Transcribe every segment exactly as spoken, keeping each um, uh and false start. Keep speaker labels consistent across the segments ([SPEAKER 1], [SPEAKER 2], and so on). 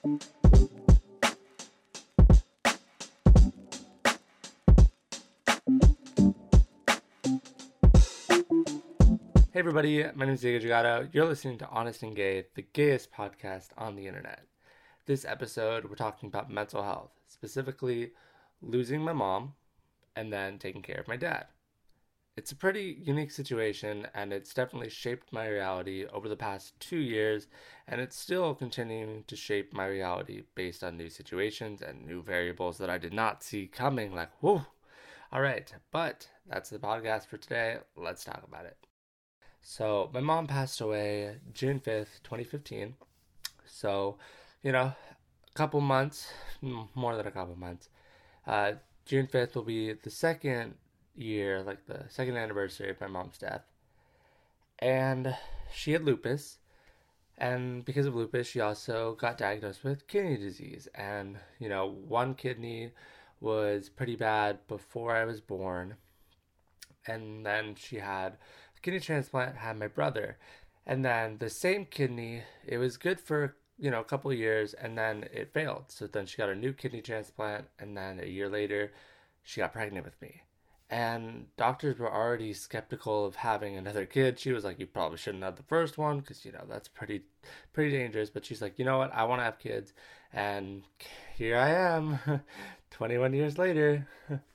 [SPEAKER 1] Hey everybody, my name is Diego Gigato. You're listening to Honest and Gay, the gayest podcast on the internet. This episode, we're talking about mental health, specifically losing my mom and then taking care of my dad. It's a pretty unique situation, and it's definitely shaped my reality over the past two years, and it's still continuing to shape my reality based on new situations and new variables that I did not see coming. Like, whoa! All right, but that's the podcast for today. Let's talk about it. So, my mom passed away June fifth, twenty fifteen. So, you know, a couple months, more than a couple months. Uh, June fifth will be the second year, like the second anniversary of my mom's death. And she had lupus. And because of lupus, she also got diagnosed with kidney disease. And, you know, one kidney was pretty bad before I was born. And then she had kidney transplant, had my brother, and then the same kidney, it was good for, you know, a couple of years, and then it failed. So then she got a new kidney transplant, and then a year later she got pregnant with me. And doctors were already skeptical of having another kid. She was like, you probably shouldn't have the first one because, you know, that's pretty pretty dangerous. But she's like, you know what, I want to have kids. And here I am twenty-one years later.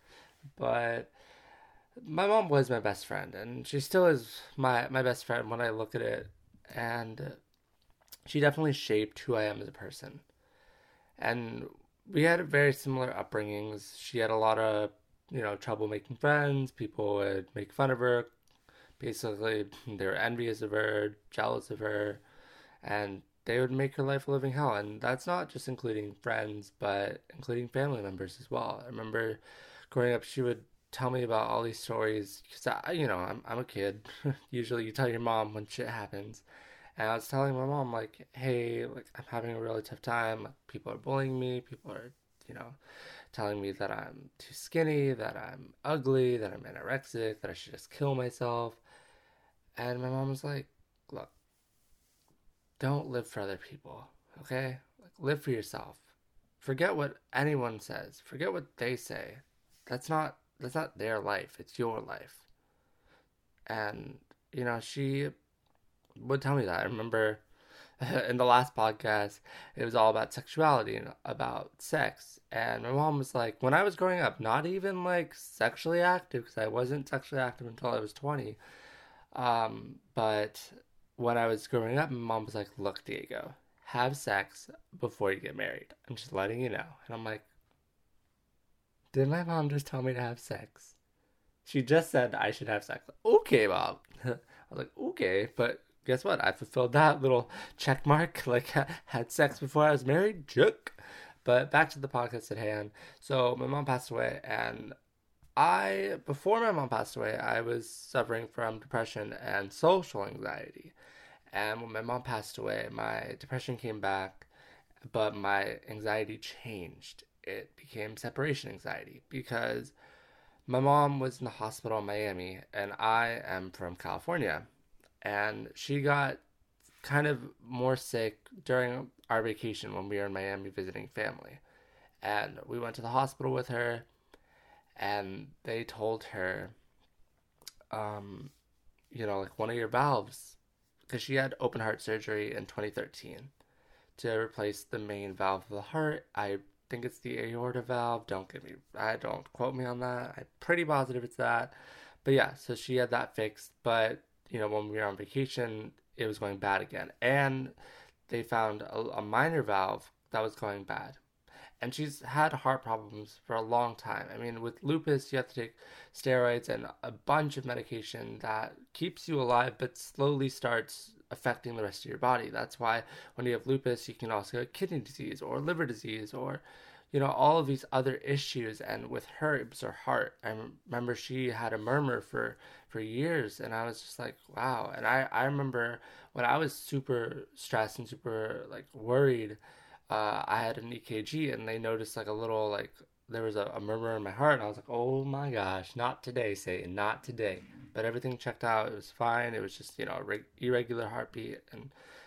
[SPEAKER 1] But my mom was my best friend, and she still is my, my best friend when I look at it. And she definitely shaped who I am as a person. And we had very similar upbringings. She had a lot of, you know, trouble making friends. People would make fun of her. Basically, they were envious of her, jealous of her, and they would make her life a living hell. And that's not just including friends, but including family members as well. I remember growing up, she would tell me about all these stories because I, you know, I'm I'm a kid. Usually, you tell your mom when shit happens, and I was telling my mom like, "Hey, like I'm having a really tough time. Like, people are bullying me. People are, you know, telling me that I'm too skinny, that I'm ugly, that I'm anorexic, that I should just kill myself." And my mom was like, "Look, don't live for other people, okay? Like live for yourself. Forget what anyone says. Forget what they say. That's not." That's not their life, it's your life. And, you know, she would tell me that. I remember in the last podcast, it was all about sexuality and about sex. And my mom was like, when I was growing up, not even like sexually active, because I wasn't sexually active until I was twenty. Um, but when I was growing up, my mom was like, look, Diego, have sex before you get married. I'm just letting you know. And I'm like, did my mom just tell me to have sex? She just said I should have sex. Okay, mom. I was like, okay, but guess what? I fulfilled that little check mark. Like, had sex before I was married. Joke. But back to the podcast at hand. So my mom passed away, and I, before my mom passed away, I was suffering from depression and social anxiety. And when my mom passed away, my depression came back, but my anxiety changed. It became separation anxiety because my mom was in the hospital in Miami and I am from California. And she got kind of more sick during our vacation when we were in Miami visiting family. And we went to the hospital with her, and they told her, um, you know, like one of your valves, because she had open heart surgery in twenty thirteen to replace the main valve of the heart. I think it's the aorta valve. Don't get me, I don't quote me on that. I'm pretty positive it's that. But yeah, so she had that fixed. But, you know, when we were on vacation, it was going bad again. And they found a, a minor valve that was going bad. And she's had heart problems for a long time. I mean, with lupus, you have to take steroids and a bunch of medication that keeps you alive, but slowly starts affecting the rest of your body. That's why when you have lupus, you can also get kidney disease or liver disease or, you know, all of these other issues. And with her, it was her heart. I remember she had a murmur for, for years, and I was just like, wow. And I, I remember when I was super stressed and super, like, worried, uh, I had an E K G, and they noticed, like, a little, like, there was a, a murmur in my heart, and I was like, oh my gosh, not today, Satan, not today. But everything checked out. It was fine. It was just, you know, a reg- irregular heartbeat, and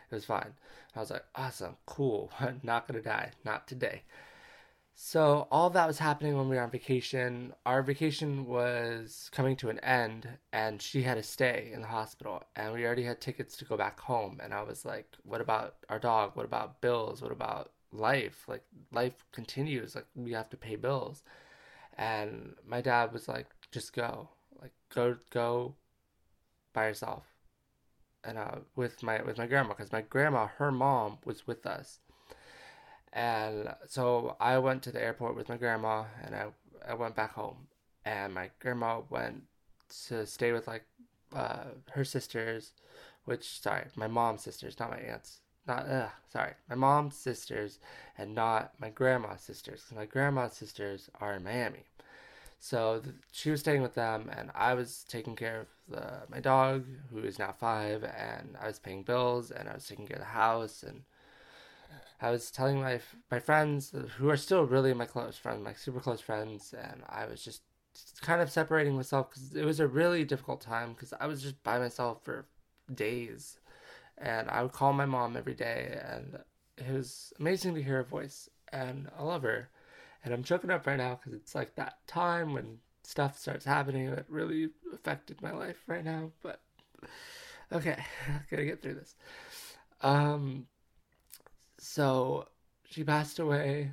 [SPEAKER 1] It was fine. I was like, awesome, cool. Not gonna die. Not today. So all that was happening when we were on vacation. Our vacation was coming to an end, and she had to stay in the hospital, and we already had tickets to go back home. And I was like, "What about our dog? What about bills? What about life? Like life continues. Like we have to pay bills." And my dad was like, "Just go. Like go go by yourself." And uh, with my with my grandma, because my grandma, her mom, was with us. And so I went to the airport with my grandma, and I I went back home, and my grandma went to stay with like uh, her sisters, which sorry, my mom's sisters, not my aunts. Not uh, sorry, my mom's sisters, and not my grandma's sisters, because my grandma's sisters are in Miami. So th- she was staying with them, and I was taking care of the, my dog, who is now five, and I was paying bills, and I was taking care of the house, and I was telling my my friends who are still really my close friends, my super close friends, and I was just kind of separating myself because it was a really difficult time because I was just by myself for days, and I would call my mom every day, and it was amazing to hear her voice, and I love her, and I'm choking up right now because it's like that time when stuff starts happening that really affected my life right now. But okay, gotta get through this. Um, so she passed away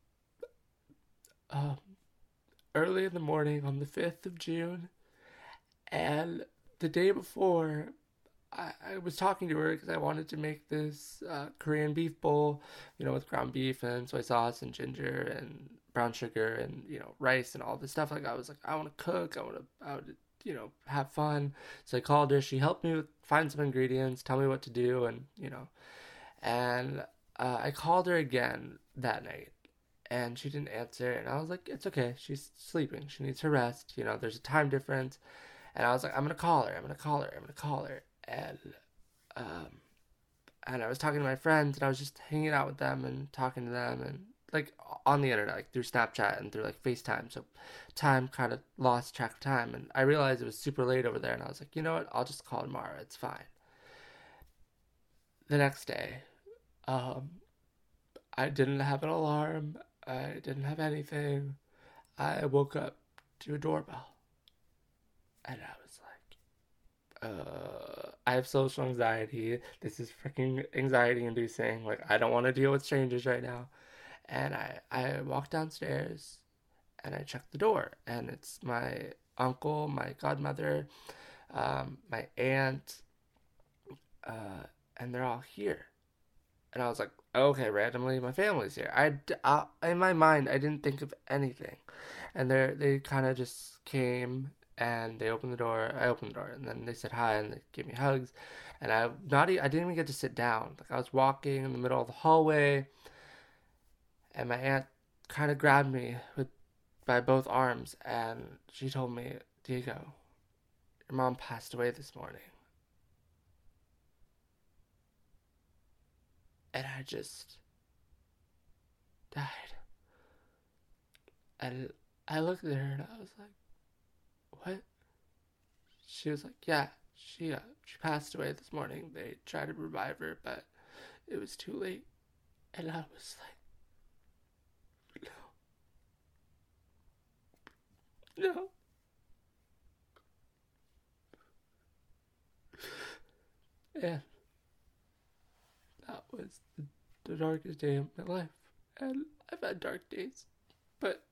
[SPEAKER 1] um, early in the morning on the fifth of June. And the day before, I, I was talking to her because I wanted to make this uh, Korean beef bowl, you know, with ground beef and soy sauce and ginger and brown sugar and, you know, rice and all this stuff. Like, I was like, I want to cook. I want to, I would, you know, have fun. So I called her. She helped me with, find some ingredients, tell me what to do, and, you know, and uh, I called her again that night, and she didn't answer. And I was like, it's okay. She's sleeping. She needs her rest. You know, there's a time difference. And I was like, I'm gonna call her. I'm gonna call her. I'm gonna call her. And um, and I was talking to my friends, and I was just hanging out with them and talking to them, and like on the internet, like through Snapchat and through like FaceTime. So time kind of lost track of time, and I realized it was super late over there. And I was like, you know what? I'll just call tomorrow. It's fine. The next day, um, I didn't have an alarm. I didn't have anything. I woke up to a doorbell, and I was like, uh, I have social anxiety. This is freaking anxiety inducing. Like, I don't want to deal with strangers right now. And I, I walked downstairs, and I checked the door, and it's my uncle, my godmother, um, my aunt, uh, and they're all here. And I was like, okay, randomly my family's here. I, I in my mind, I didn't think of anything, and they they kind of just came, and they opened the door. I opened the door, and then they said hi, and they gave me hugs, and I not e- I didn't even get to sit down. Like, I was walking in the middle of the hallway, and my aunt kind of grabbed me with by both arms, and she told me, Diego, your mom passed away this morning. And I just died. And I looked at her, and I was like, what? She was like, yeah, she uh, she passed away this morning. They tried to revive her, but it was too late. And I was like, no, no. And that was the, the darkest day of my life. And I've had dark days, but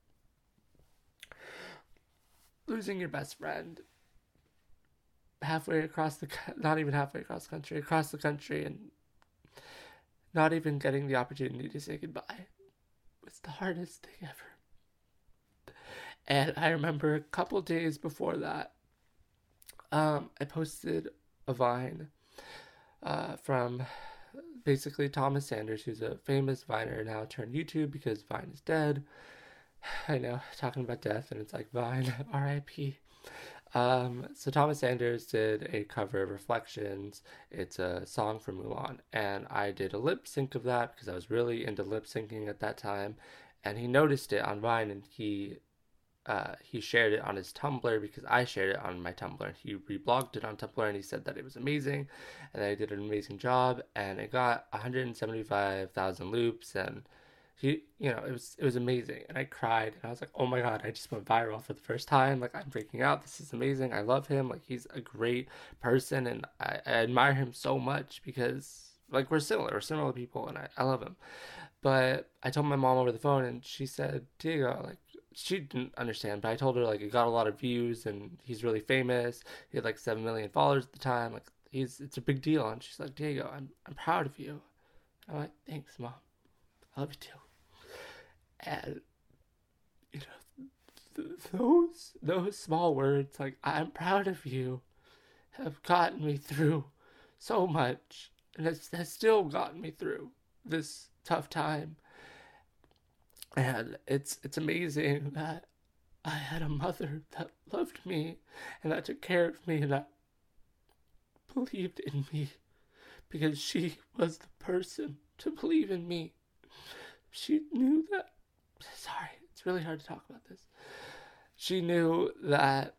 [SPEAKER 1] losing your best friend halfway across the, not even halfway across the country, across the country, and not even getting the opportunity to say goodbye was the hardest thing ever. And I remember a couple days before that, um, I posted a Vine uh, from basically Thomas Sanders, who's a famous Viner now turned YouTube because Vine is dead. I know, talking about death, and it's like Vine, R I P. Um, so Thomas Sanders did a cover of Reflections. It's a song from Mulan, and I did a lip sync of that because I was really into lip syncing at that time. And he noticed it on Vine, and he uh, he shared it on his Tumblr because I shared it on my Tumblr, and he reblogged it on Tumblr, and he said that it was amazing and that I did an amazing job, and it got one hundred seventy-five thousand loops, and he, you know, it was it was amazing, and I cried, and I was like, oh my god, I just went viral for the first time. Like, I'm freaking out. This is amazing. I love him. Like, he's a great person, and I, I admire him so much because, like, we're similar. We're similar people, and I, I love him. But I told my mom over the phone, and she said, Diego, like, she didn't understand, but I told her, like, it got a lot of views, and he's really famous. He had, like, seven million followers at the time. Like, he's, it's a big deal. And she's like, Diego, I'm, I'm proud of you. I'm like, thanks, Mom. I love you, too. And, you know, th- those, those small words, like, I'm proud of you, have gotten me through so much. And it's has still gotten me through this tough time. And it's it's amazing that I had a mother that loved me and that took care of me and that believed in me, because she was the person to believe in me. She knew that, sorry, it's really hard to talk about this. She knew that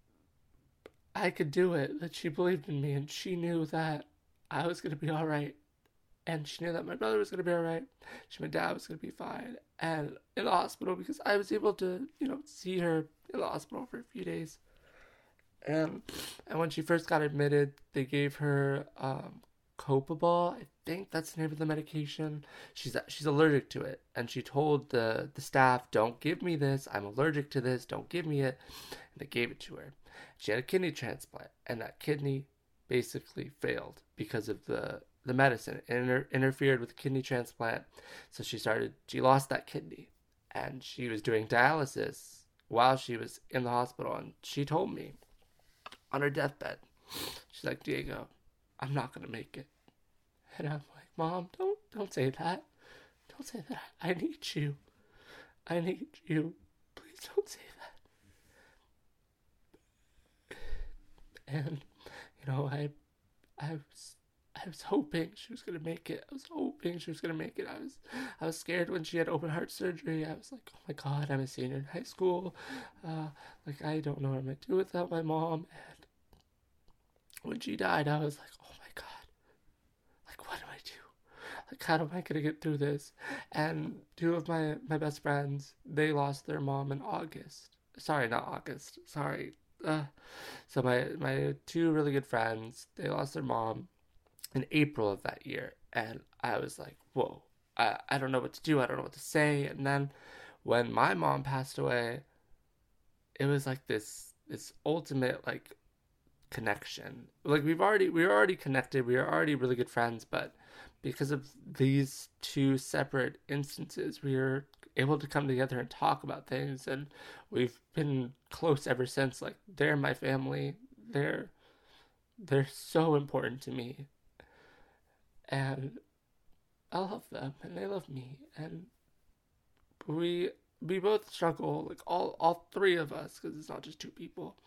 [SPEAKER 1] I could do it, that she believed in me, and she knew that I was going to be all right. And she knew that my brother was going to be all right. She, my dad was going to be fine. And in the hospital, because I was able to, you know, see her in the hospital for a few days. And and when she first got admitted, they gave her um, Copable. I think that's the name of the medication. She's she's allergic to it. And she told the, the staff, don't give me this. I'm allergic to this. Don't give me it. And they gave it to her. She had a kidney transplant. And that kidney basically failed because of the... the medicine. It inter- interfered with the kidney transplant. So she started, she lost that kidney, and she was doing dialysis while she was in the hospital. And she told me on her deathbed, she's like, Diego, I'm not going to make it. And I'm like, Mom, don't, don't say that. Don't say that. I need you. I need you. Please don't say that. And, you know, I, I was, I was hoping she was gonna make it. I was hoping she was gonna make it. I was, I was scared when she had open heart surgery. I was like, oh my god, I'm a senior in high school. Uh, like, I don't know what I'm gonna do without my mom. And when she died, I was like, oh my god, like, what do I do? Like, how am I gonna get through this? And two of my my best friends, they lost their mom in August. Sorry, not August. Sorry. Uh, so my my two really good friends, they lost their mom in April of that year, and I was like, whoa, I, I don't know what to do, I don't know what to say. And then when my mom passed away, it was like this this ultimate, like, connection. Like, we've already we were already connected, we were already really good friends, but because of these two separate instances, we were able to come together and talk about things, and we've been close ever since. Like, they're my family. They're they're so important to me. And I love them, and they love me, and we we both struggle, like, all all three of us, because it's not just two people.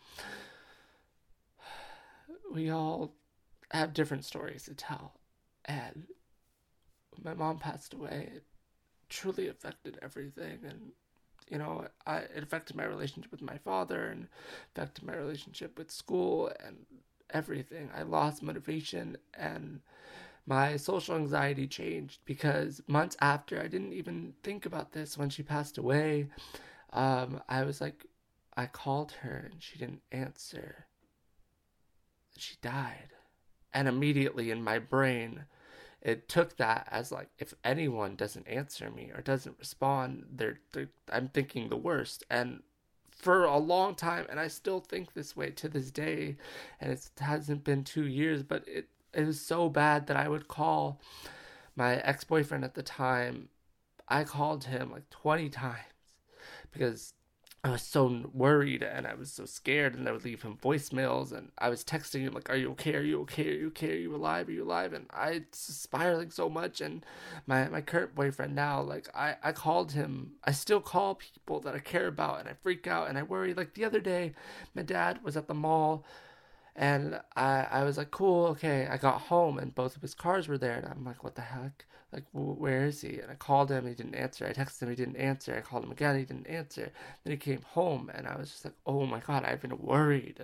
[SPEAKER 1] We all have different stories to tell, and when my mom passed away, it truly affected everything, and, you know, I it affected my relationship with my father, and affected my relationship with school, and everything. I lost motivation, and my social anxiety changed, because months after, I didn't even think about this when she passed away. Um, I was like, I called her and she didn't answer. She died. And immediately in my brain, it took that as, like, if anyone doesn't answer me or doesn't respond, they're, they're I'm thinking the worst. And for a long time, and I still think this way to this day, and it hasn't been two years, but it It was so bad that I would call my ex-boyfriend at the time. I called him like twenty times because I was so worried and I was so scared, and I would leave him voicemails, and I was texting him like, are you okay? Are you okay? Are you okay? Are you alive? Are you alive? And I was spiraling so much. And my, my current boyfriend now, like, I, I called him. I still call people that I care about, and I freak out and I worry. Like, the other day, my dad was at the mall, And I, I was like, cool, okay. I got home and both of his cars were there. And I'm like, what the heck? Like, where is he? And I called him, he didn't answer. I texted him, he didn't answer. I called him again, he didn't answer. Then he came home and I was just like, oh my God, I've been worried.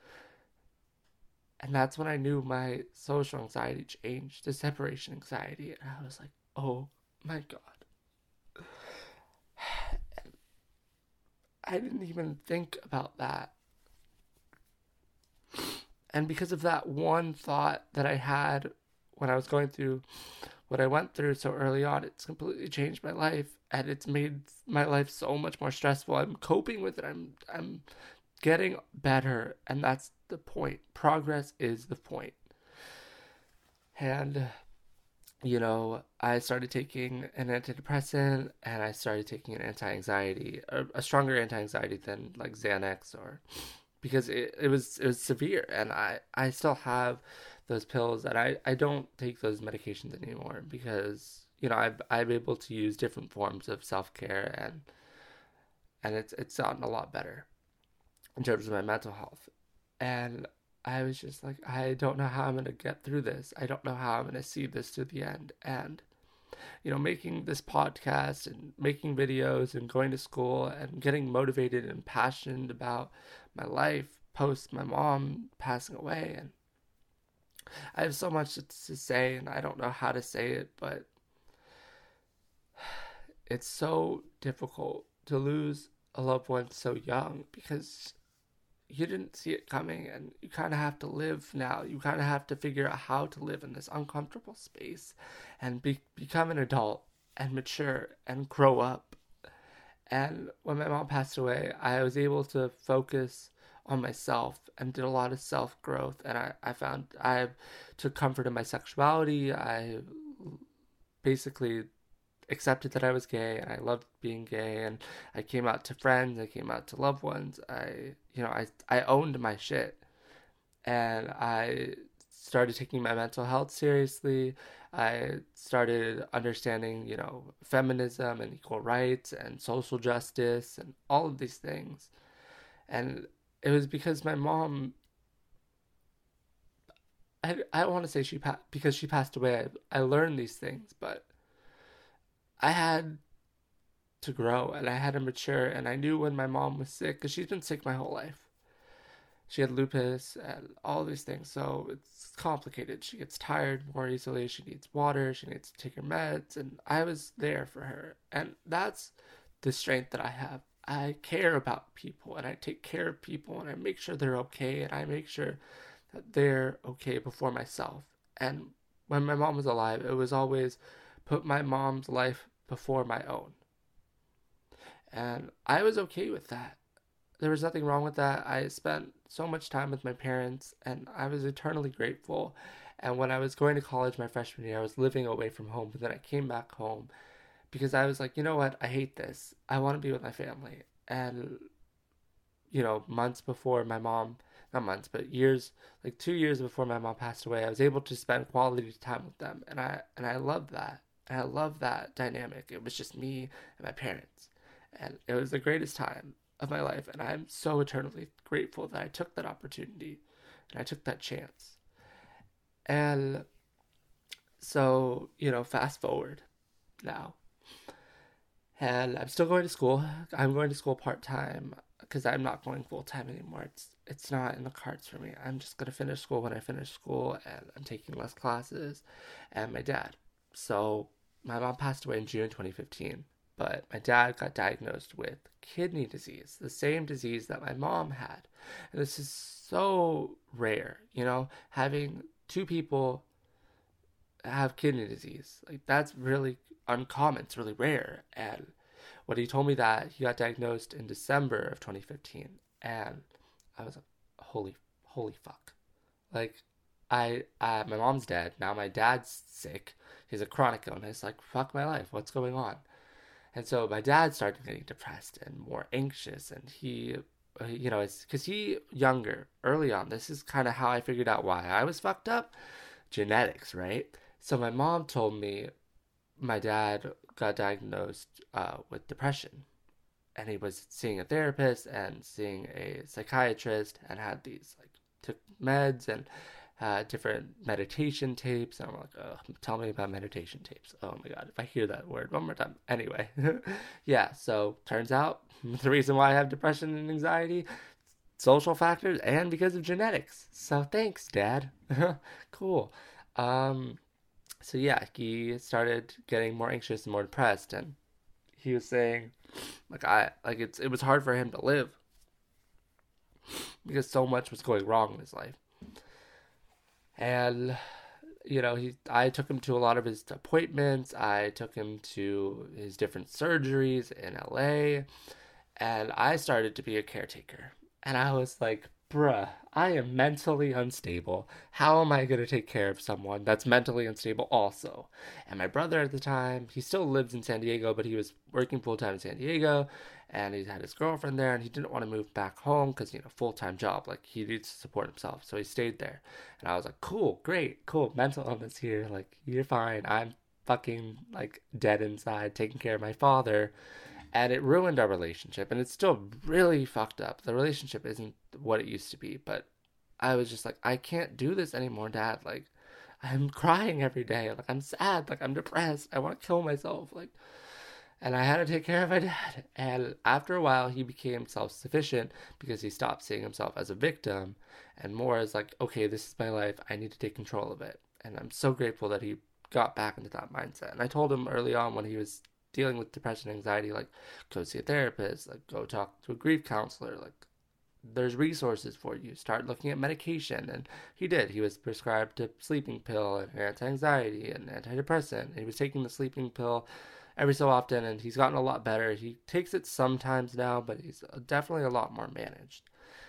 [SPEAKER 1] And that's when I knew my social anxiety changed to separation anxiety. And I was like, oh my God. And I didn't even think about that. And because of that one thought that I had when I was going through what I went through so early on, it's completely changed my life, and it's made my life so much more stressful. I'm coping with it. I'm I'm getting better, and that's the point. Progress is the point. And you know, I started taking an antidepressant, and I started taking an anti-anxiety, a, a stronger anti-anxiety than like Xanax, or because it, it was it was severe, and I I still have those pills, and I I don't take those medications anymore because you know I I'm able to use different forms of self care, and and it's it's gotten a lot better in terms of my mental health. And I was just like, I don't know how I'm gonna get through this. I don't know how I'm gonna see this to the end. And you know, making this podcast and making videos and going to school and getting motivated and passionate about my life post my mom passing away. And I have so much to say and I don't know how to say it, but it's so difficult to lose a loved one so young because you didn't see it coming, and you kind of have to live now. You kind of have to figure out how to live in this uncomfortable space and be, become an adult and mature and grow up. And when my mom passed away, I was able to focus on myself and did a lot of self growth. And I, I found I took comfort in my sexuality. I basically accepted that I was gay, and I loved being gay, and I came out to friends, I came out to loved ones. I, you know, I I owned my shit, and I started taking my mental health seriously. I started understanding, you know, feminism and equal rights and social justice and all of these things. And it was because my mom, I, I don't want to say she pa- because she passed away, I, I learned these things, but I had to grow and I had to mature. And I knew when my mom was sick, because she's been sick my whole life. She had lupus and all these things, so it's complicated. She gets tired more easily. She needs water. She needs to take her meds, and I was there for her. And that's the strength that I have. I care about people, and I take care of people, and I make sure they're okay, and I make sure that they're okay before myself. And when my mom was alive, it was always put my mom's life before my own. And I was okay with that. There was nothing wrong with that. I spent so much time with my parents, and I was eternally grateful. And when I was going to college my freshman year, I was living away from home, but then I came back home because I was like, you know what? I hate this. I want to be with my family. And, you know, months before my mom, not months, but years, like two years before my mom passed away, I was able to spend quality time with them. And I, and I loved that. And I love that dynamic. It was just me and my parents. And it was the greatest time of my life. And I'm so eternally grateful that I took that opportunity and I took that chance. And so, you know, fast forward now. And I'm still going to school. I'm going to school part time because I'm not going full time anymore. It's it's not in the cards for me. I'm just gonna finish school when I finish school, and I'm taking less classes. And my dad. So my mom passed away in June twenty fifteen, but my dad got diagnosed with kidney disease, the same disease that my mom had. And this is so rare, you know, having two people have kidney disease. Like, that's really uncommon. It's really rare. And when he told me that he got diagnosed in December of twenty fifteen, and I was like, holy, holy fuck. Like, I, I, my mom's dead. Now my dad's sick. He's a chronic illness. Like, fuck my life. What's going on? And so my dad started getting depressed and more anxious, and he, you know, it's because he younger early on. This is kind of how I figured out why I was fucked up. Genetics, right? So my mom told me my dad got diagnosed uh, with depression, and he was seeing a therapist and seeing a psychiatrist and had these like took meds and uh, different meditation tapes. And I'm like, oh, tell me about meditation tapes. Oh my God, if I hear that word one more time. Anyway, yeah, so turns out the reason why I have depression and anxiety, social factors, and because of genetics. So thanks, Dad. Cool. Um, so yeah, he started getting more anxious and more depressed, and he was saying, like I like it's it was hard for him to live because so much was going wrong in his life. And you know, he I took him to a lot of his appointments. I took him to his different surgeries in L A, and I started to be a caretaker. And I was like, bruh, I am mentally unstable. How am I going to take care of someone that's mentally unstable also? And my brother at the time, he still lives in San Diego, but he was working full time in San Diego, and he had his girlfriend there, and he didn't want to move back home because, you know, full time job. Like, he needs to support himself. So he stayed there. And I was like, cool, great, cool. Mental illness here. Like, you're fine. I'm fucking, like, dead inside, taking care of my father. And it ruined our relationship, and it's still really fucked up. The relationship isn't what it used to be, but I was just like, I can't do this anymore, Dad. Like, I'm crying every day. Like, I'm sad. Like, I'm depressed. I want to kill myself. Like, and I had to take care of my dad. And after a while, he became self-sufficient because he stopped seeing himself as a victim and more as like, okay, this is my life. I need to take control of it. And I'm so grateful that he got back into that mindset. And I told him early on when he was dealing with depression and anxiety, like, go see a therapist, like, go talk to a grief counselor, like, there's resources for you. Start looking at medication. And he did. He was prescribed a sleeping pill and anti-anxiety and antidepressant. And he was taking the sleeping pill every so often, and he's gotten a lot better. He takes it sometimes now, but he's definitely a lot more managed.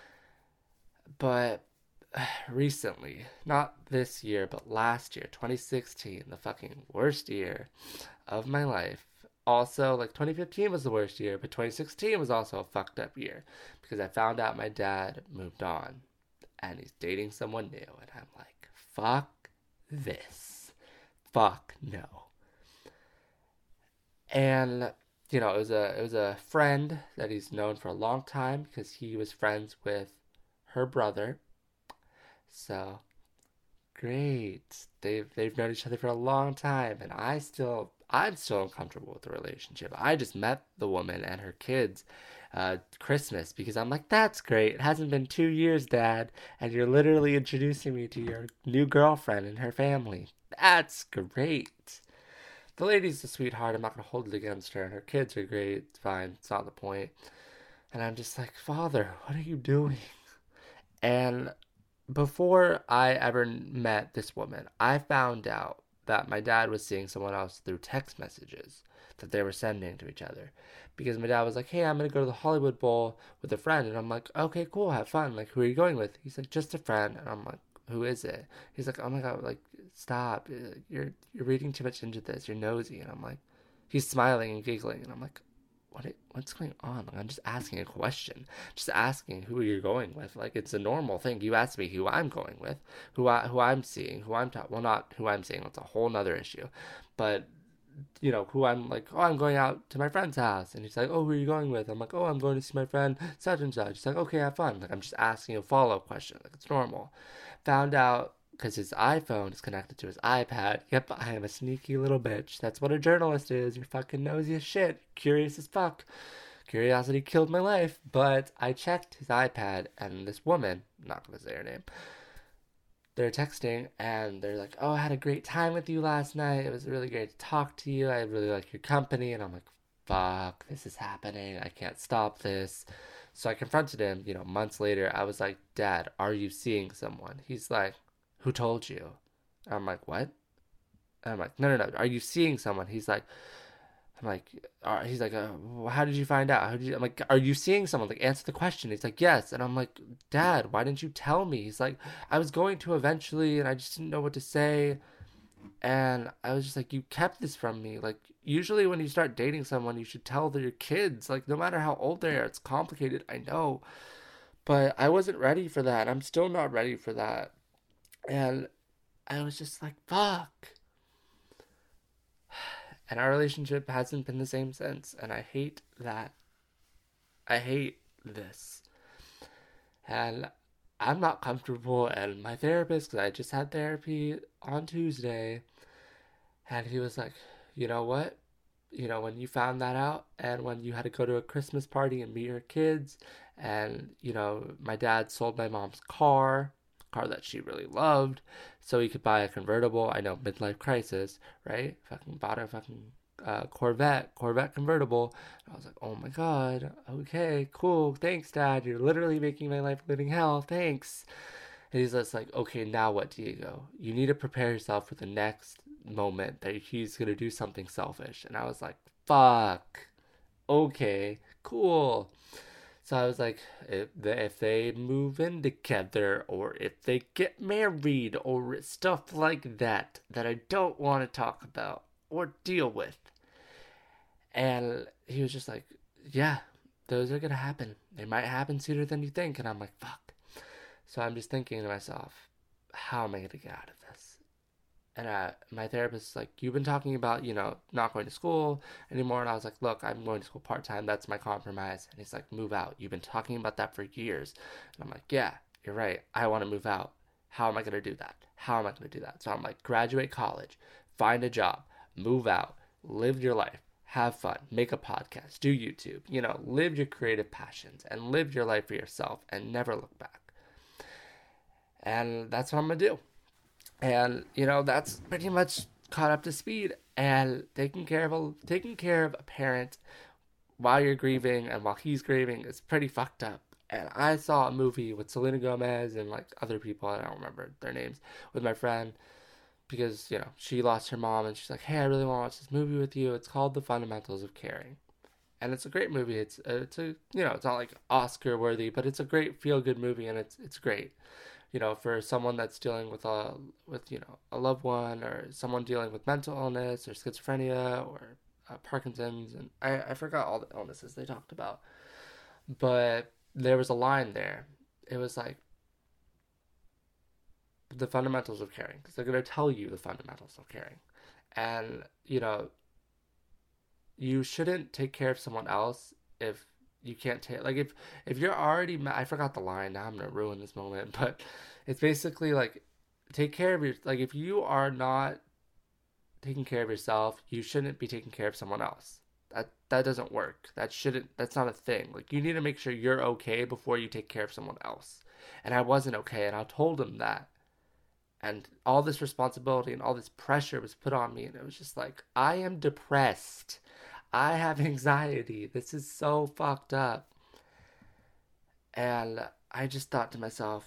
[SPEAKER 1] But recently, not this year, but last year, twenty sixteen, the fucking worst year of my life. Also, like, twenty fifteen was the worst year, but twenty sixteen was also a fucked up year because I found out my dad moved on and he's dating someone new, and I'm like, fuck this. Fuck no. And you know, it was a it was a friend that he's known for a long time because he was friends with her brother. So great. They've they've known each other for a long time, and I still I'm still uncomfortable with the relationship. I just met the woman and her kids uh, Christmas because I'm like, that's great. It hasn't been two years, Dad, and you're literally introducing me to your new girlfriend and her family. That's great. The lady's a sweetheart. I'm not going to hold it against her. And her kids are great. It's fine. It's not the point. And I'm just like, Father, what are you doing? And before I ever met this woman, I found out that my dad was seeing someone else through text messages that they were sending to each other. Because my dad was like, hey, I'm going to go to the Hollywood Bowl with a friend. And I'm like, okay, cool, have fun. Like, who are you going with? He's like, just a friend. And I'm like, who is it? He's like, oh my God, like, stop. You're you're reading too much into this. You're nosy. And I'm like, he's smiling and giggling. And I'm like, what? What's going on? Like, I'm just asking a question. Just asking who you're going with. Like, it's a normal thing. You asked me who I'm going with, who I who I'm seeing, who I'm ta- well, not who I'm seeing. That's a whole nother issue. But you know, who I'm like, oh, I'm going out to my friend's house. And he's like, oh, who are you going with? I'm like, oh, I'm going to see my friend such and such. He's like, okay, have fun. Like, I'm just asking a follow-up question. Like, it's normal. Found out because his iPhone is connected to his iPad. Yep, I am a sneaky little bitch. That's what a journalist is. You're fucking nosy as shit. Curious as fuck. Curiosity killed my life. But I checked his iPad, and this woman, I'm not going to say her name, they're texting, and they're like, oh, I had a great time with you last night. It was really great to talk to you. I really like your company. And I'm like, fuck, this is happening. I can't stop this. So I confronted him, you know, months later. I was like, Dad, are you seeing someone? He's like, who told you? I'm like, what? And I'm like, no, no, no. Are you seeing someone? He's like, I'm like, uh, he's like, uh, how did you find out? How did you? I'm like, are you seeing someone? Like, answer the question. He's like, yes. And I'm like, Dad, why didn't you tell me? He's like, I was going to eventually, and I just didn't know what to say. And I was just like, you kept this from me. Like, usually when you start dating someone, you should tell your kids. Like, no matter how old they are, it's complicated. I know. But I wasn't ready for that. I'm still not ready for that. And I was just like, fuck. And our relationship hasn't been the same since. And I hate that. I hate this. And I'm not comfortable. And my therapist, because I just had therapy on Tuesday, and he was like, you know what? You know, when you found that out and when you had to go to a Christmas party and meet your kids, and, you know, my dad sold my mom's car, car that she really loved, so he could buy a convertible. I know, midlife crisis, right? Fucking bought a fucking uh, Corvette, Corvette convertible. And I was like, oh my God, okay, cool, thanks, Dad. You're literally making my life living hell. Thanks. And he's just like, okay, now what, Diego? You need to prepare yourself for the next moment that he's gonna do something selfish. And I was like, fuck. Okay, cool. So I was like, if they, if they move in together, or if they get married, or stuff like that, that I don't want to talk about or deal with. And he was just like, yeah, those are gonna happen. They might happen sooner than you think. And I'm like, fuck. So I'm just thinking to myself, how am I going to get out of this? And uh, my therapist is like, you've been talking about, you know, not going to school anymore. And I was like, look, I'm going to school part-time. That's my compromise. And he's like, move out. You've been talking about that for years. And I'm like, yeah, you're right. I want to move out. How am I going to do that? How am I going to do that? So I'm like, graduate college, find a job, move out, live your life, have fun, make a podcast, do YouTube, you know, live your creative passions and live your life for yourself and never look back. And that's what I'm going to do. And, you know, that's pretty much caught up to speed. And taking care of a, taking care of a parent while you're grieving and while he's grieving is pretty fucked up. And I saw a movie with Selena Gomez and, like, other people, I don't remember their names, with my friend. Because, you know, she lost her mom and she's like, hey, I really want to watch this movie with you. It's called The Fundamentals of Caring. And it's a great movie. It's, it's a, you know, it's not, like, Oscar worthy, but it's a great feel-good movie, and it's it's great. You know, for someone that's dealing with a, with, you know, a loved one, or someone dealing with mental illness or schizophrenia or uh, Parkinson's, and I, I forgot all the illnesses they talked about. But there was a line there. It was like, the fundamentals of caring, because they're going to tell you the fundamentals of caring. And, you know, you shouldn't take care of someone else if you can't take, like, if if you're already ma- I forgot the line, now I'm gonna ruin this moment, but it's basically like, take care of your, like, if you are not taking care of yourself, you shouldn't be taking care of someone else. That that doesn't work. That shouldn't, that's not a thing. Like, you need to make sure you're okay before you take care of someone else. And I wasn't okay, and I told him that. And all this responsibility and all this pressure was put on me, and it was just like, I am depressed. I have anxiety. This is so fucked up. And I just thought to myself,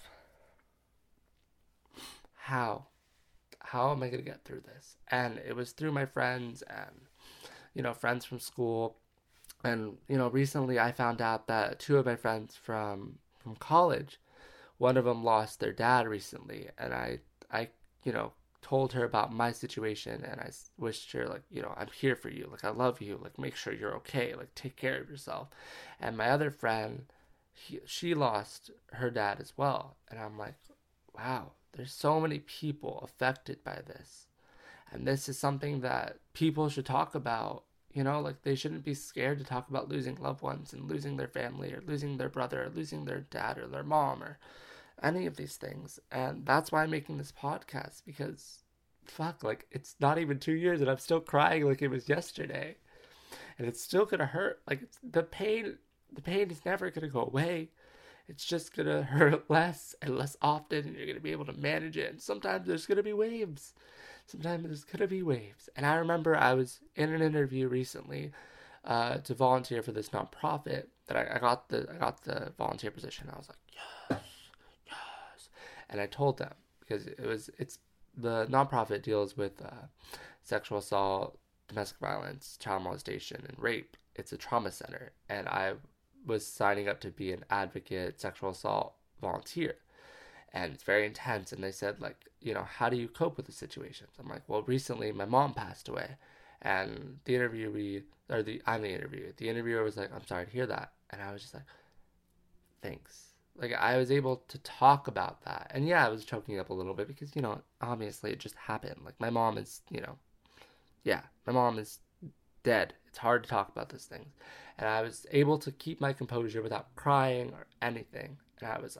[SPEAKER 1] how? How am I going to get through this? And it was through my friends and, you know, friends from school. And, you know, recently I found out that two of my friends from, from college, one of them lost their dad recently. And I, I, you know, told her about my situation, and I wished her, like, you know, I'm here for you, like, I love you, like, make sure you're okay, like, take care of yourself. And my other friend, he, she lost her dad as well, and I'm like, wow, there's so many people affected by this, and this is something that people should talk about. You know, like, they shouldn't be scared to talk about losing loved ones and losing their family or losing their brother or losing their dad or their mom or any of these things. And that's why I'm making this podcast, because fuck, like, it's not even two years and I'm still crying like it was yesterday, and it's still gonna hurt. Like, it's, the pain the pain is never gonna go away. It's just gonna hurt less and less often, and you're gonna be able to manage it. And sometimes there's gonna be waves sometimes there's gonna be waves. And I remember I was in an interview recently uh, to volunteer for this nonprofit that I, I got the I got the volunteer position. I was like, yes, yes, and I told them, because it was it's the nonprofit deals with uh, sexual assault, domestic violence, child molestation, and rape. It's a trauma center, and I was signing up to be an advocate sexual assault volunteer, and it's very intense. And they said, like, you know, how do you cope with the situations? I'm like, well, recently my mom passed away, and the interviewee, or the I'm the interviewer. The interviewer was like, I'm sorry to hear that, and I was just like, thanks. Like, I was able to talk about that, and yeah, I was choking up a little bit because, you know, obviously it just happened. Like, my mom is, you know, yeah, my mom is dead. It's hard to talk about those things, and I was able to keep my composure without crying or anything. And I was like,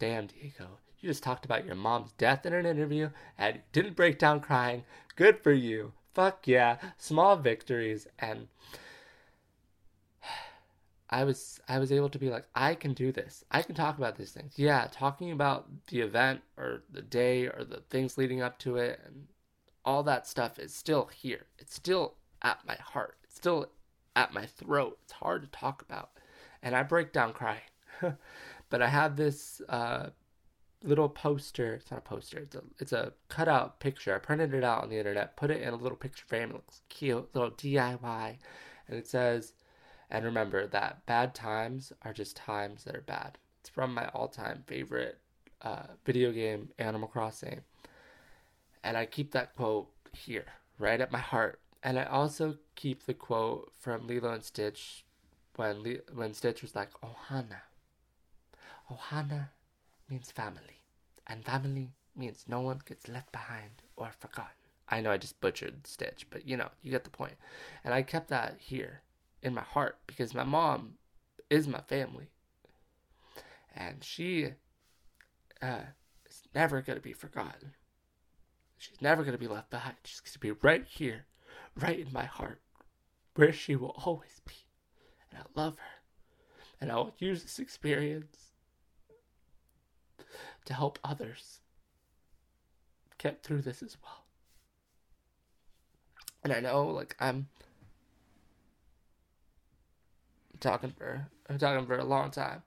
[SPEAKER 1] damn, Diego, you just talked about your mom's death in an interview and didn't break down crying. Good for you. Fuck yeah. Small victories. And I was I was able to be like, I can do this. I can talk about these things. Yeah, talking about the event or the day or the things leading up to it and all that stuff is still here. It's still at my heart. It's still at my throat. It's hard to talk about. And I break down crying. But I have this uh, little poster. It's not a poster. It's a, it's a cutout picture. I printed it out on the internet, put it in a little picture frame. It looks cute, little D I Y. And it says, and remember that bad times are just times that are bad. It's from my all-time favorite uh, video game, Animal Crossing. And I keep that quote here, right at my heart. And I also keep the quote from Lilo and Stitch when Le- when Stitch was like, Ohana. Ohana means family. And family means no one gets left behind or forgotten. I know I just butchered Stitch, but you know, you get the point. And I kept that here in my heart because my mom is my family. And she uh, is never going to be forgotten. She's never going to be left behind. She's going to be right here, right in my heart, where she will always be. And I love her. And I will use this experience to help others get through this as well. And I know, like, I'm talking for, I'm talking for a long time.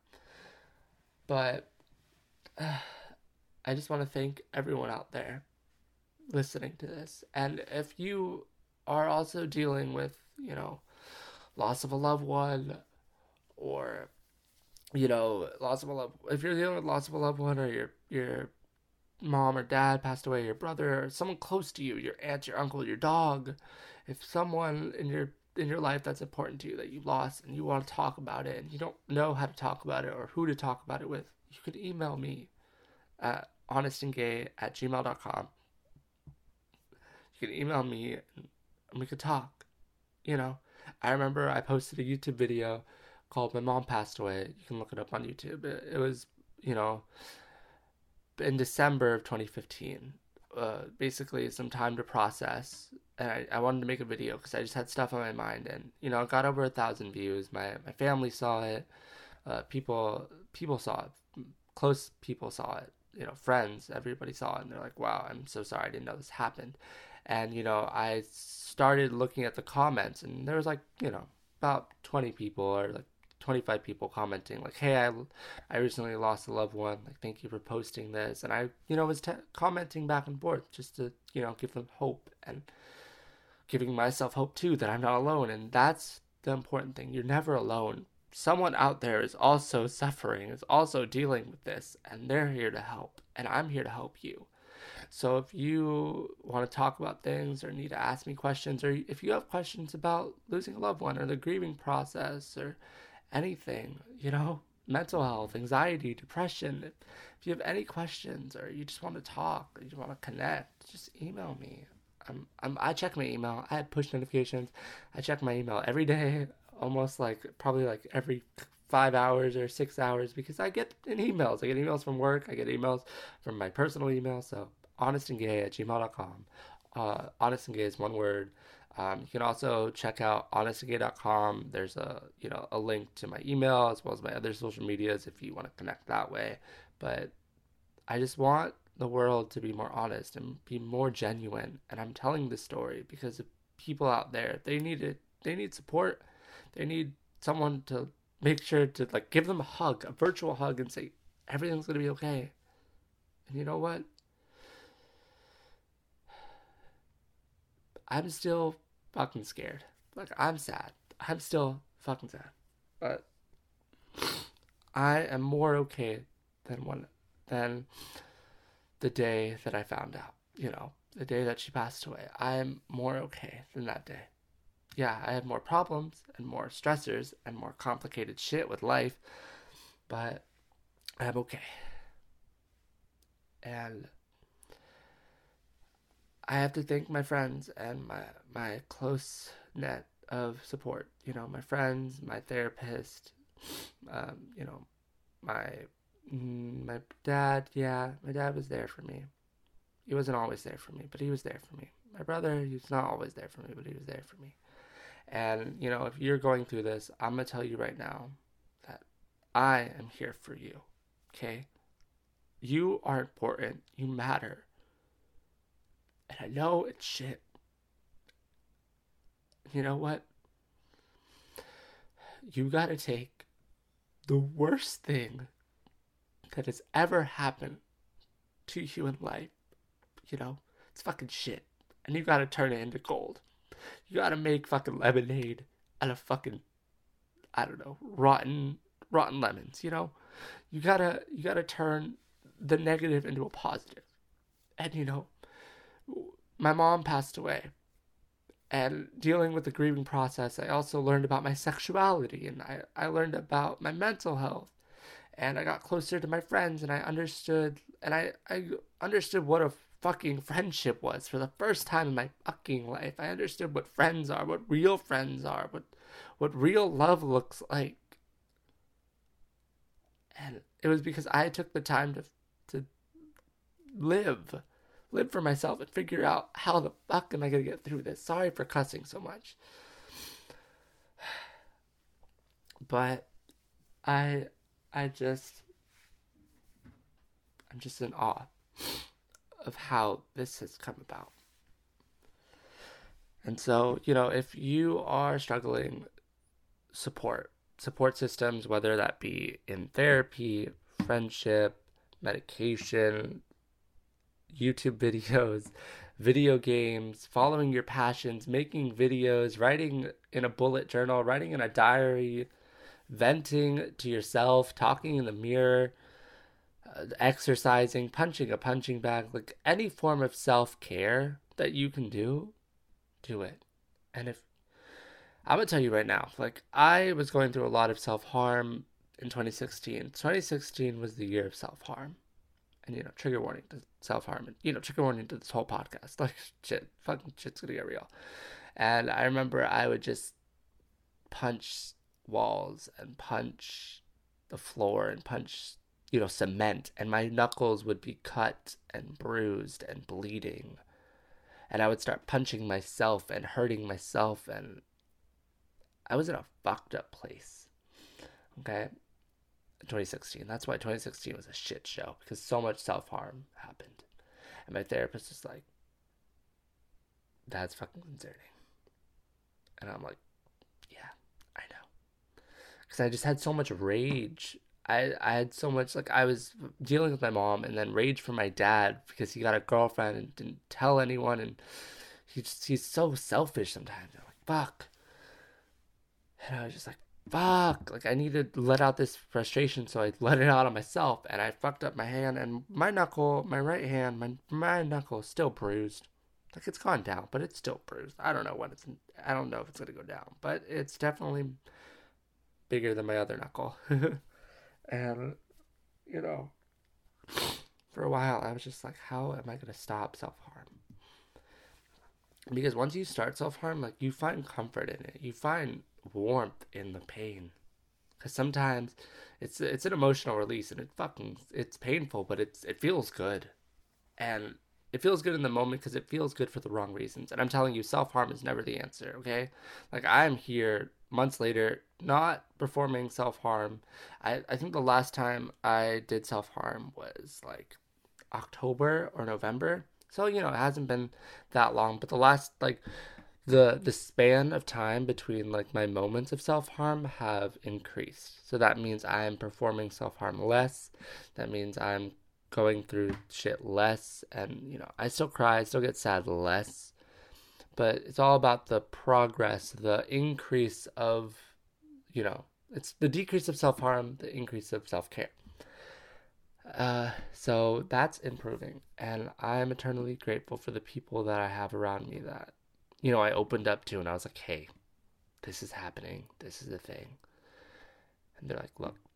[SPEAKER 1] But uh, I just want to thank everyone out there listening to this. And if you are also dealing with, you know, loss of a loved one, or, you know, loss of a loved, if you're dealing with loss of a loved one, or your your mom or dad passed away, your brother, or someone close to you, your aunt, your uncle, your dog, if someone in your in your life that's important to you that you lost and you want to talk about it and you don't know how to talk about it or who to talk about it with, you could email me at honestandgay at gmail dot com. You can email me and we could talk. You know, I remember I posted a YouTube video called My Mom Passed Away. You can look it up on YouTube. It, it was, you know, in December of twenty fifteen. Uh, basically some time to process, and I, I wanted to make a video because I just had stuff on my mind, and you know, it got over a thousand views. My my family saw it, uh, people people saw it, close people saw it, you know, friends, everybody saw it, and they're like, wow, I'm so sorry, I didn't know this happened. And you know, I started looking at the comments, and there was like, you know, about twenty people or like twenty-five people commenting like, hey, I, I recently lost a loved one, like, thank you for posting this. And I, you know, was t- commenting back and forth just to, you know, give them hope and giving myself hope too that I'm not alone. And that's the important thing. You're never alone. Someone out there is also suffering, is also dealing with this, and they're here to help, and I'm here to help you. So if you want to talk about things or need to ask me questions, or if you have questions about losing a loved one or the grieving process or anything, you know, mental health, anxiety, depression, if you have any questions or you just want to talk or you want to connect, just email me. I'm, I'm, I check my email. I have push notifications. I check my email every day, almost like probably like every five hours or six hours because I get in emails. I get emails from work. I get emails from my personal email. So honestandgay at gmail dot com. Uh, honest and gay is one word. Um, you can also check out honest and gay dot com. There's a, you know, a link to my email as well as my other social medias if you want to connect that way. But I just want the world to be more honest and be more genuine. And I'm telling this story because the people out there, they need it. They need support. They need someone to make sure to, like, give them a hug, a virtual hug, and say everything's gonna be okay. And you know what? I'm still fucking scared. Like, I'm sad. I'm still fucking sad. But I am more okay than one than the day that I found out. You know, the day that she passed away. I am more okay than that day. Yeah, I have more problems and more stressors and more complicated shit with life, but I'm okay. And I have to thank my friends and my my close net of support. You know, my friends, my therapist, um, you know, my Mm, my dad, yeah, my dad was there for me. He wasn't always there for me, but he was there for me. My brother, he's not always there for me, but he was there for me. And, you know, if you're going through this, I'm going to tell you right now that I am here for you, okay? You are important. You matter. And I know it's shit. You know what? You gotta take the worst thing that has ever happened to you in life. You know, it's fucking shit. And you gotta turn it into gold. You gotta make fucking lemonade out of fucking, I don't know, rotten, rotten lemons, you know? You gotta, you gotta turn the negative into a positive. And, you know, my mom passed away. And dealing with the grieving process, I also learned about my sexuality, and I, I learned about my mental health, and I got closer to my friends, and I understood, and I, I understood what a fucking friendship was for the first time in my fucking life. I understood what friends are, what real friends are, what, what real love looks like. And it was because I took the time to, to live. Live for myself and figure out how the fuck am I gonna get through this. Sorry for cussing so much. But I I just I'm just in awe of how this has come about. And so, you know, if you are struggling, support. Support systems, whether that be in therapy, friendship, medication, YouTube videos, video games, following your passions, making videos, writing in a bullet journal, writing in a diary, venting to yourself, talking in the mirror, uh, exercising, punching a punching bag, like any form of self-care that you can do, do it. And if, I'm going to tell you right now, like I was going through a lot of self-harm in twenty sixteen. twenty sixteen was the year of self-harm. And, you know, trigger warning to self-harm. And, you know, trigger warning to this whole podcast. Like, shit. Fucking shit's gonna get real. And I remember I would just punch walls and punch the floor and punch, you know, cement. And my knuckles would be cut and bruised and bleeding. And I would start punching myself and hurting myself. And I was in a fucked up place. Okay? twenty sixteen. That's why twenty sixteen was a shit show, because so much self-harm happened. And my therapist was like, that's fucking concerning. And I'm like, yeah, I know. Because I just had so much rage. I, I had so much, like, I was dealing with my mom and then rage for my dad because he got a girlfriend and didn't tell anyone. And he just, he's so selfish sometimes. I'm like, fuck. And I was just like, fuck, like I need to let out this frustration, so I let it out on myself, and I fucked up my hand, and my knuckle, my right hand, my my knuckle is still bruised. Like it's gone down, but it's still bruised. I don't know when it's, I don't know if it's gonna go down, but it's definitely bigger than my other knuckle. And, you know, for a while I was just like, how am I gonna stop self-harm? Because once you start self-harm, like you find comfort in it. You find warmth in the pain, because sometimes it's it's an emotional release, and it fucking it's painful, but it's it feels good, and it feels good in the moment because it feels good for the wrong reasons. And I'm telling you, self-harm is never the answer. Okay, like I'm here months later not performing self-harm. I I think the last time I did self-harm was like October or November, so you know it hasn't been that long, but the last like the the span of time between like my moments of self-harm have increased. So that means I'm performing self-harm less. That means I'm going through shit less, and you know, I still cry, I still get sad less. But it's all about the progress, the increase of, you know, it's the decrease of self-harm, the increase of self-care. Uh, so that's improving, and I'm eternally grateful for the people that I have around me that, you know, I opened up to, and I was like, hey, this is happening. This is the thing. And they're like, look,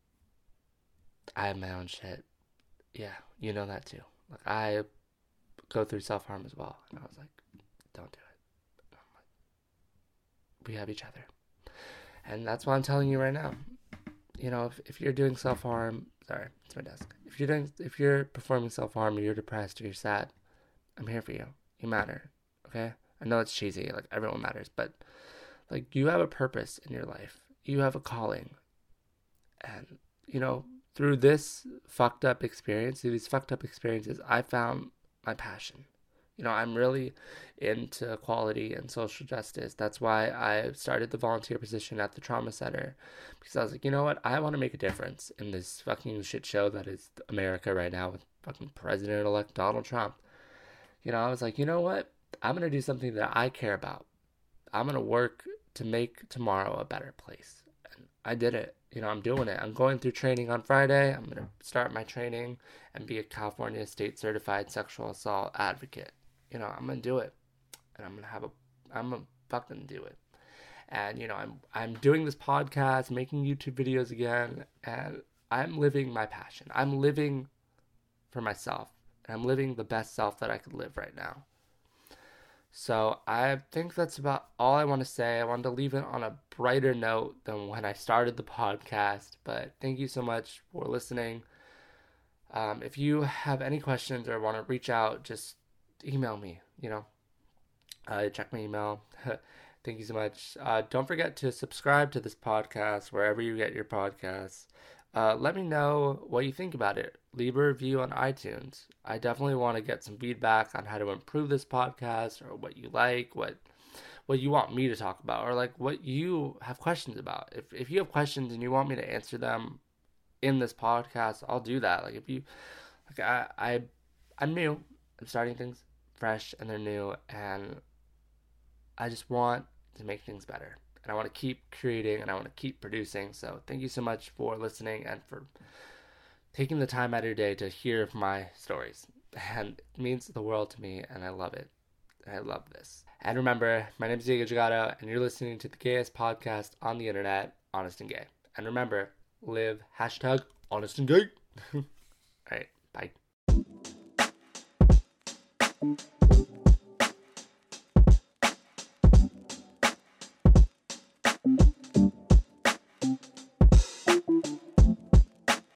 [SPEAKER 1] I have my own shit. Yeah, you know that too. Like, I go through self-harm as well. And I was like, don't do it. And I'm like, we have each other. And that's what I'm telling you right now. you know, if, if you're doing self-harm, sorry, it's my desk. If you're doing, if you're performing self-harm or you're depressed or you're sad, I'm here for you. You matter, okay? I know it's cheesy, like everyone matters, but like you have a purpose in your life. You have a calling. And, you know, through this fucked up experience, through these fucked up experiences, I found my passion. You know, I'm really into equality and social justice. That's why I started the volunteer position at the trauma center. Because I was like, you know what? I want to make a difference in this fucking shit show that is America right now with fucking President-elect Donald Trump. You know, I was like, you know what? I'm going to do something that I care about. I'm going to work to make tomorrow a better place. And I did it. You know, I'm doing it. I'm going through training on Friday. I'm going to start my training and be a California state certified sexual assault advocate. You know, I'm going to do it. And I'm going to have a, I'm going to fucking do it. And, you know, I'm, I'm doing this podcast, making YouTube videos again, and I'm living my passion. I'm living for myself. And I'm living the best self that I could live right now. So I think that's about all I want to say. I wanted to leave it on a brighter note than when I started the podcast. But thank you so much for listening. Um, if you have any questions or want to reach out, just email me, you know. Uh, check my email. Thank you so much. Uh, don't forget to subscribe to this podcast wherever you get your podcasts. Uh, let me know what you think about it. Leave a review on iTunes. I definitely want to get some feedback on how to improve this podcast, or what you like, what what you want me to talk about, or like what you have questions about. If if you have questions and you want me to answer them in this podcast, I'll do that. Like if you, like I I I'm new. I'm starting things fresh and they're new, and I just want to make things better. And I want to keep creating and I want to keep producing. So thank you so much for listening and for taking the time out of your day to hear my stories. And it means the world to me, and I love it. I love this. And remember, my name is Diego Gigato, and you're listening to the gayest podcast on the internet, Honest and Gay. And remember, live hashtag honest and gay. All right, bye.